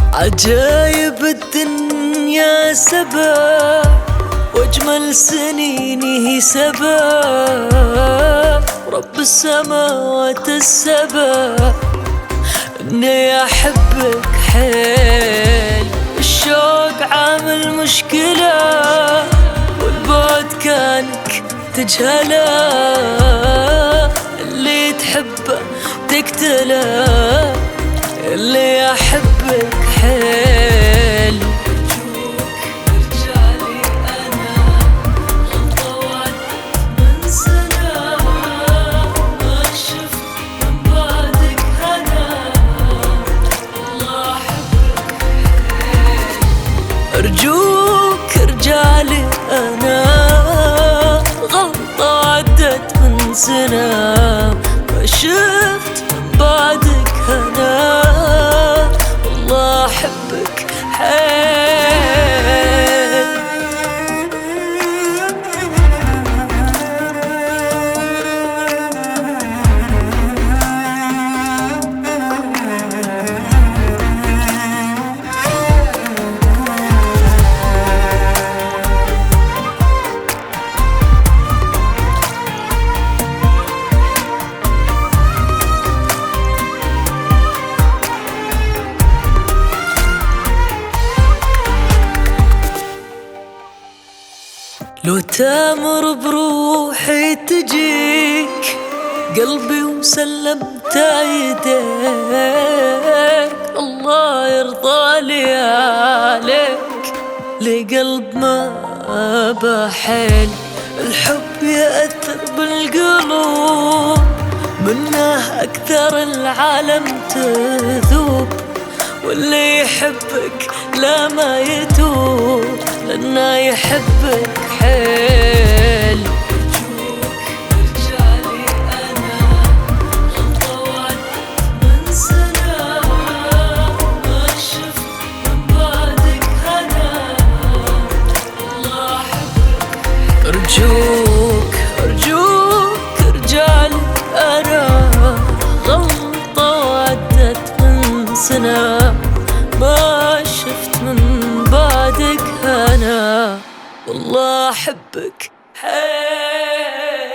عجايب الدنيا سبع واجمل سنينه سبع، رب السماوات السبع اني احبك حيل. الشوق عامل مشكلة والبعد كانك تجهله، اللي تحبه تقتله، اللي احبك حيل. رجالي انا غلطة وعدت من سنة، ما شفت من بعدك هنا، والله احبك حيل. ارجوك رجالي انا غلطة وعدت من سنة، ما شفت من بعدك هنا، والله احبك حيل. لو تامر بروحي تجيك قلبي وسلمت يديك، الله يرضى لي عليك، لقلب ما بحيل. الحب يأثر بالقلوب، منه أكثر العالم تذوب، واللي يحبك لا ما يتوب، لأنه يحبك حيل. رجالي أنا غلطة وعدت من سنة، ما شفت من بعدك هنا، والله أحبك. أرجوك رجالي أنا غلطة وعدت من سنة، ما شفت من بعدك هنا، والله أحبك حيل.